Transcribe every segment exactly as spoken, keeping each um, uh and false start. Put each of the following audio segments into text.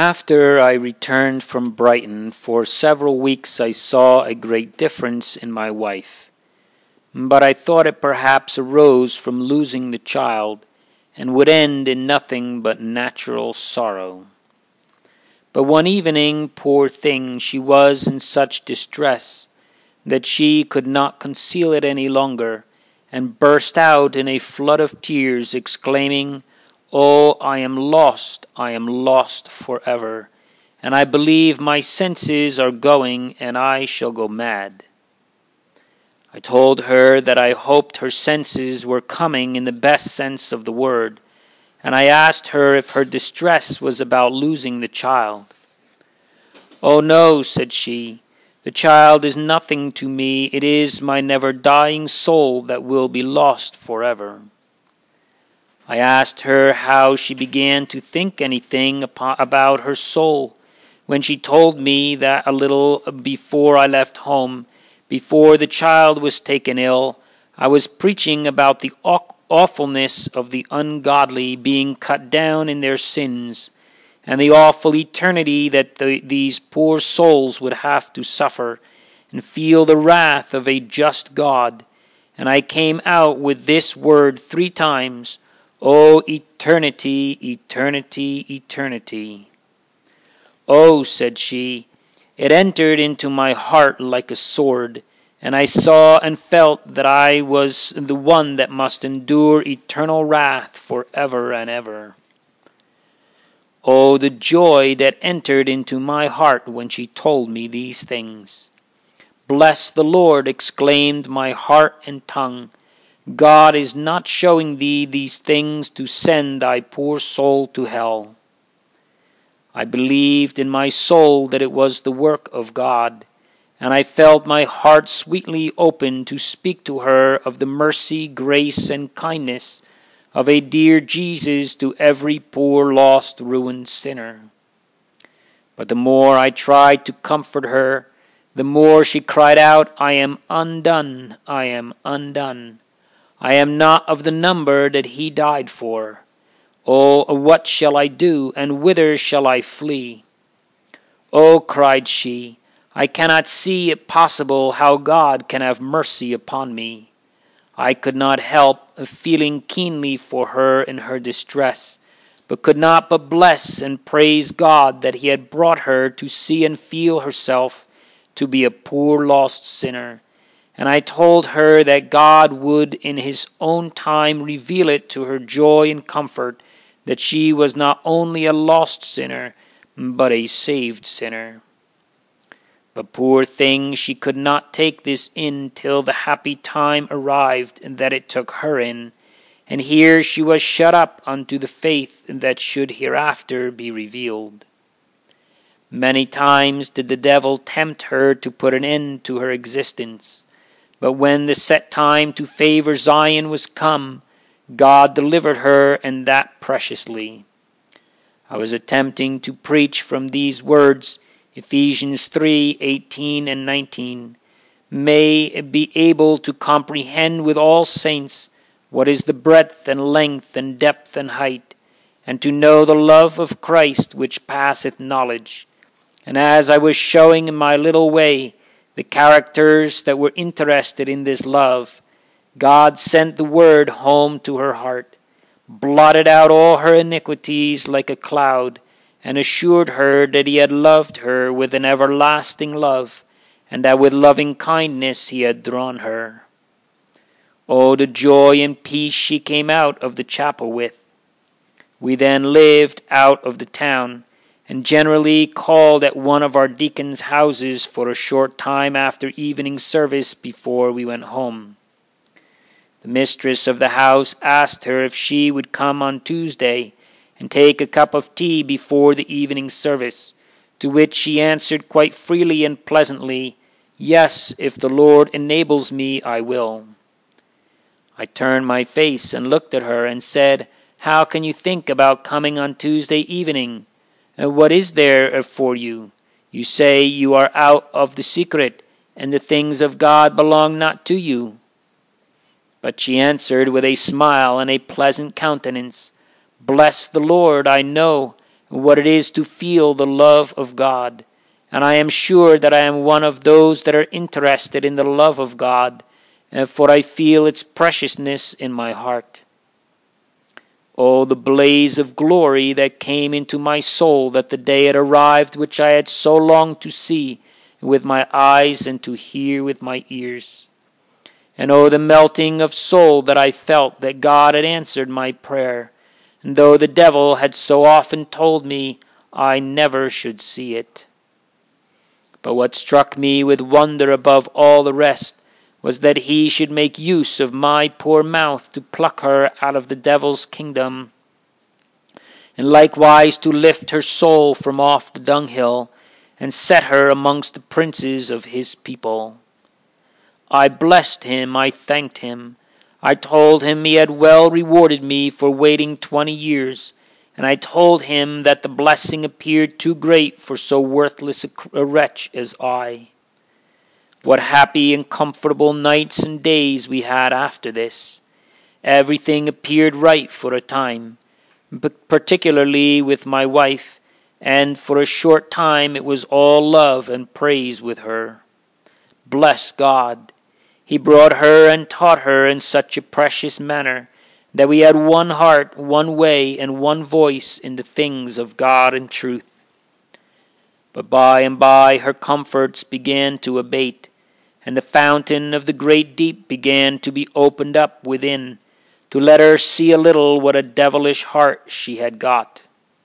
After I returned from Brighton, for several weeks I saw a great difference in my wife, but I thought it perhaps arose from losing the child, and would end in nothing but natural sorrow. But one evening, poor thing, she was in such distress that she could not conceal it any longer, and burst out in a flood of tears, exclaiming, "Oh, I am lost, I am lost forever, and I believe my senses are going, and I shall go mad." I told her that I hoped her senses were coming in the best sense of the word, and I asked her if her distress was about losing the child. "Oh no," said she, "the child is nothing to me, it is my never-dying soul that will be lost forever." I asked her how she began to think anything about her soul, when she told me that a little before I left home, before the child was taken ill, I was preaching about the awfulness of the ungodly being cut down in their sins, and the awful eternity that the, these poor souls would have to suffer, and feel the wrath of a just God, and I came out with this word three times, "Oh, eternity, eternity, eternity." "Oh," said she, "it entered into my heart like a sword, and I saw and felt that I was the one that must endure eternal wrath for ever and ever." Oh, the joy that entered into my heart when she told me these things. "Bless the Lord," exclaimed my heart and tongue. "God is not showing thee these things to send thy poor soul to hell." I believed in my soul that it was the work of God, and I felt my heart sweetly open to speak to her of the mercy, grace, and kindness of a dear Jesus to every poor, lost, ruined sinner. But the more I tried to comfort her, the more she cried out, "I am undone, I am undone. I am not of the number that he died for. Oh, what shall I do, and whither shall I flee?" "Oh," cried she, "I cannot see it possible how God can have mercy upon me." I could not help feeling keenly for her in her distress, but could not but bless and praise God that he had brought her to see and feel herself to be a poor lost sinner. And I told her that God would in his own time reveal it to her joy and comfort, that she was not only a lost sinner, but a saved sinner. But poor thing, she could not take this in till the happy time arrived that it took her in, and here she was shut up unto the faith that should hereafter be revealed. Many times did the devil tempt her to put an end to her existence, but when the set time to favor Zion was come, God delivered her, and that preciously. I was attempting to preach from these words, Ephesians three, eighteen and nineteen, "May be able to comprehend with all saints what is the breadth and length and depth and height, and to know the love of Christ which passeth knowledge." And as I was showing in my little way the characters that were interested in this love, God sent the word home to her heart, blotted out all her iniquities like a cloud, and assured her that he had loved her with an everlasting love, and that with loving kindness he had drawn her. Oh, the joy and peace she came out of the chapel with. We then lived out of the town, and generally called at one of our deacons' houses for a short time after evening service before we went home. The mistress of the house asked her if she would come on Tuesday and take a cup of tea before the evening service, to which she answered quite freely and pleasantly, "Yes, if the Lord enables me, I will." I turned my face and looked at her and said, "How can you think about coming on Tuesday evening? And what is there for you? You say you are out of the secret, and the things of God belong not to you." But she answered with a smile and a pleasant countenance, "Bless the Lord, I know. what it is to feel the love of God, and I am sure that I am one of those that are interested in the love of God, for I feel its preciousness in my heart. Oh, the blaze of glory that came into my soul that the day had arrived which I had so longed to see with my eyes and to hear with my ears. And oh, the melting of soul that I felt that God had answered my prayer, and though the devil had so often told me I never should see it. But what struck me with wonder above all the rest was that he should make use of my poor mouth to pluck her out of the devil's kingdom, and likewise to lift her soul from off the dunghill, and set her amongst the princes of his people. I blessed him, I thanked him, I told him he had well rewarded me for waiting twenty years, and I told him that the blessing appeared too great for so worthless a wretch as I. What happy and comfortable nights and days we had after this. Everything appeared right for a time, but particularly with my wife, and for a short time it was all love and praise with her. Bless God! He brought her and taught her in such a precious manner that we had one heart, one way, and one voice in the things of God and truth. But by and by her comforts began to abate, and the fountain of the great deep began to be opened up within, to let her see a little what a devilish heart she had got.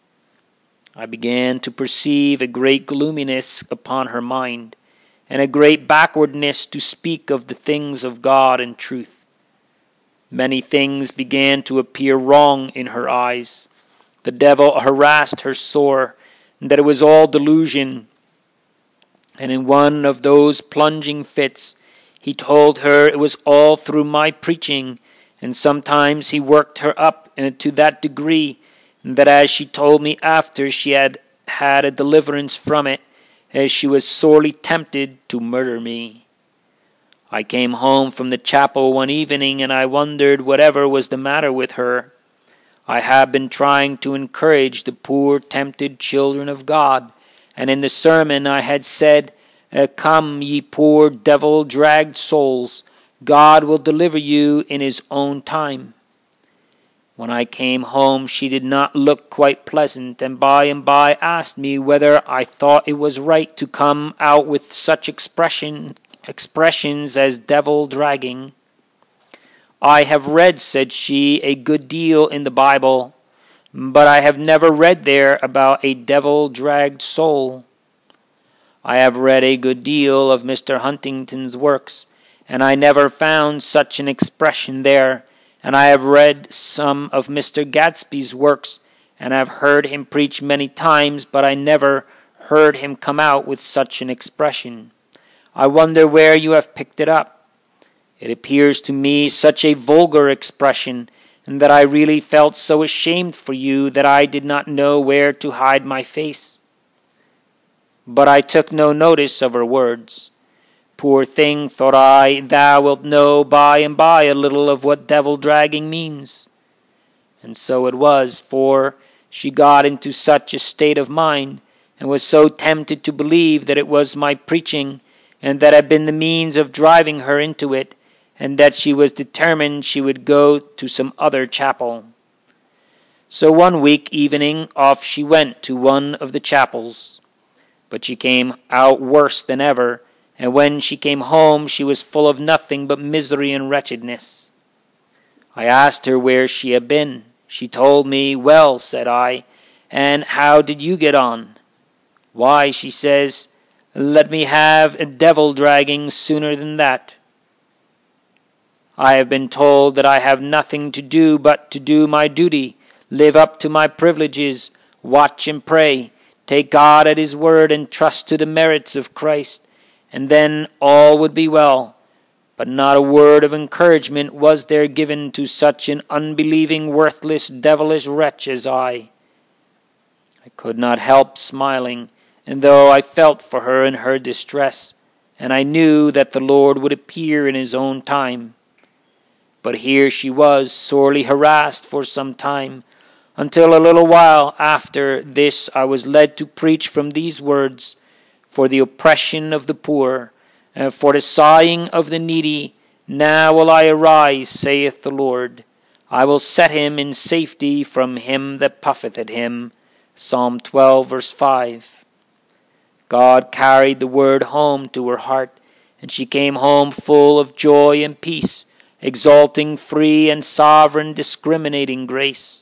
I began to perceive a great gloominess upon her mind, and a great backwardness to speak of the things of God and truth. Many things began to appear wrong in her eyes. The devil harassed her sore, and that it was all delusion. And in one of those plunging fits, he told her it was all through my preaching, and sometimes he worked her up to that degree that, as she told me after she had had a deliverance from it, as she was sorely tempted to murder me. I came home from the chapel one evening, and I wondered whatever was the matter with her. I have been trying to encourage the poor tempted children of God, and in the sermon I had said, "Come, ye poor devil-dragged souls, God will deliver you in his own time." When I came home she did not look quite pleasant, and by and by asked me whether I thought it was right to come out with such expression, expressions as devil-dragging. "I have read," said she, "a good deal in the Bible, but I have never read there about a devil-dragged soul. I have read a good deal of Mister Huntington's works, and I never found such an expression there, and I have read some of Mister Gadsby's works, and have heard him preach many times, but I never heard him come out with such an expression. I wonder where you have picked it up. It appears to me such a vulgar expression, and that I really felt so ashamed for you that I did not know where to hide my face." But I took no notice of her words. Poor thing, thought I, thou wilt know by and by a little of what devil-dragging means. And so it was, for she got into such a state of mind, and was so tempted to believe that it was my preaching, and that had been the means of driving her into it, and that she was determined she would go to some other chapel. So one week evening off she went to one of the chapels. But she came out worse than ever, and when she came home she was full of nothing but misery and wretchedness. I asked her where she had been. She told me. "Well," said I, "and how did you get on?" "Why," she says, "let me have a devil-dragging sooner than that. I have been told that I have nothing to do but to do my duty, live up to my privileges, watch and pray, take God at his word, and trust to the merits of Christ, and then all would be well. But not a word of encouragement was there given to such an unbelieving, worthless, devilish wretch as I." I could not help smiling, and though I felt for her in her distress, and I knew that the Lord would appear in his own time. But here she was, sorely harassed for some time, until a little while after this I was led to preach from these words, for the oppression of the poor, and for the sighing of the needy, now will I arise, saith the Lord. I will set him in safety from him that puffeth at him. Psalm twelve, verse five. God carried the word home to her heart, and she came home full of joy and peace, exalting free and sovereign discriminating grace.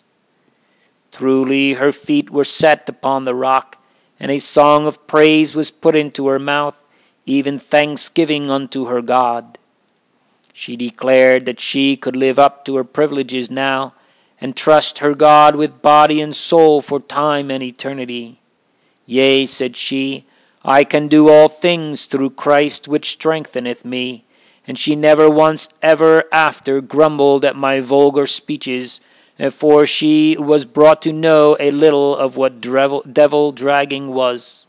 Truly her feet were set upon the rock, and a song of praise was put into her mouth, even thanksgiving unto her God. She declared that she could live up to her privileges now, and trust her God with body and soul for time and eternity. Yea, said she, I can do all things through Christ which strengtheneth me. And she never once ever after grumbled at my vulgar speeches, for she was brought to know a little of what devil dragging was.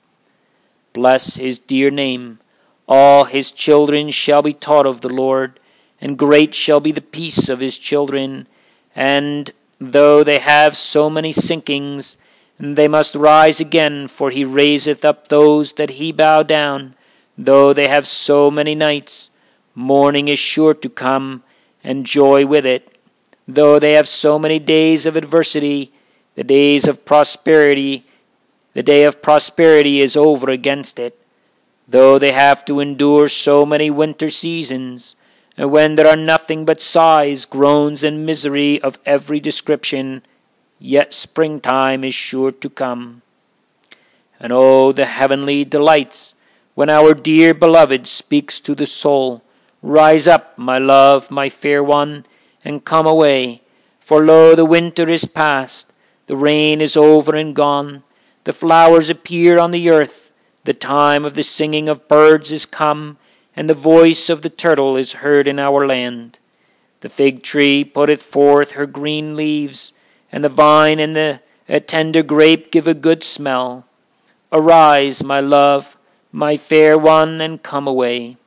Bless his dear name. All his children shall be taught of the Lord, and great shall be the peace of his children. And though they have so many sinkings, they must rise again, for he raiseth up those that he bow down. Though they have so many nights, morning is sure to come, and joy with it. Though they have so many days of adversity, the days of prosperity, the day of prosperity is over against it. Though they have to endure so many winter seasons, and when there are nothing but sighs, groans, and misery of every description, yet springtime is sure to come. And oh, the heavenly delights, when our dear beloved speaks to the soul, Rise up, my love, my fair one, and come away. For lo, the winter is past, the rain is over and gone, the flowers appear on the earth, the time of the singing of birds is come, and the voice of the turtle is heard in our land. The fig tree putteth forth her green leaves, and the vine and the tender grape give a good smell. Arise, my love, my fair one, and come away.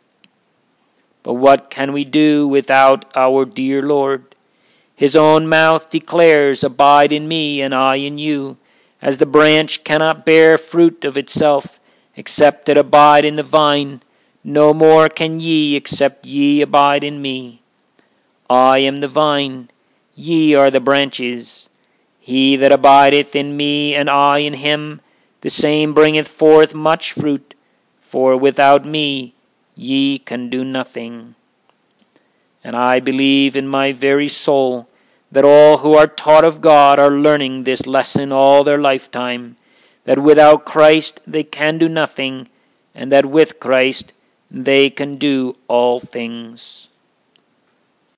But what can we do without our dear Lord? His own mouth declares, Abide in me, and I in you. As the branch cannot bear fruit of itself, except it abide in the vine, no more can ye, except ye abide in me. I am the vine, ye are the branches. He that abideth in me, and I in him, the same bringeth forth much fruit, for without me ye can do nothing. And I believe in my very soul that all who are taught of God are learning this lesson all their lifetime, that without Christ they can do nothing, and that with Christ they can do all things.